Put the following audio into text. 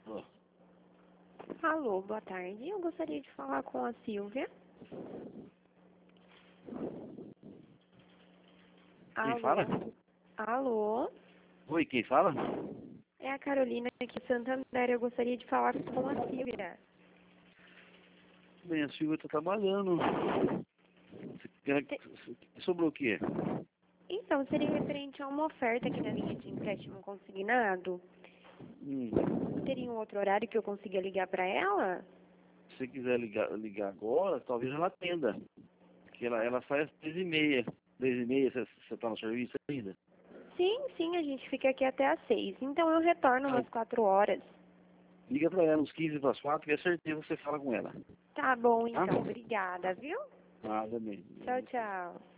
Ó, Alô, boa tarde. Eu gostaria de falar com a Silvia. quem Alô? fala? Alô? Oi, quem fala? É a Carolina aqui de Santander. Eu gostaria de falar com a Silvia. Bem, a Silvia tá trabalhando. Sobrou o quê? Então, seria referente a uma oferta aqui na linha de empréstimo consignado. Hum, Teria um outro horário que eu consiga ligar para ela? se você quiser ligar agora, talvez ela atenda. Porque ela sai às 3h30. 3h30, você tá no serviço ainda? Sim, a gente fica aqui até às 6. Então eu retorno Ah, umas 4 horas. liga pra ela uns 15 para as 4 que é certeza que você fala com ela. Tá bom, Tá? então. Obrigada, viu? Nada mesmo. Tchau, tchau.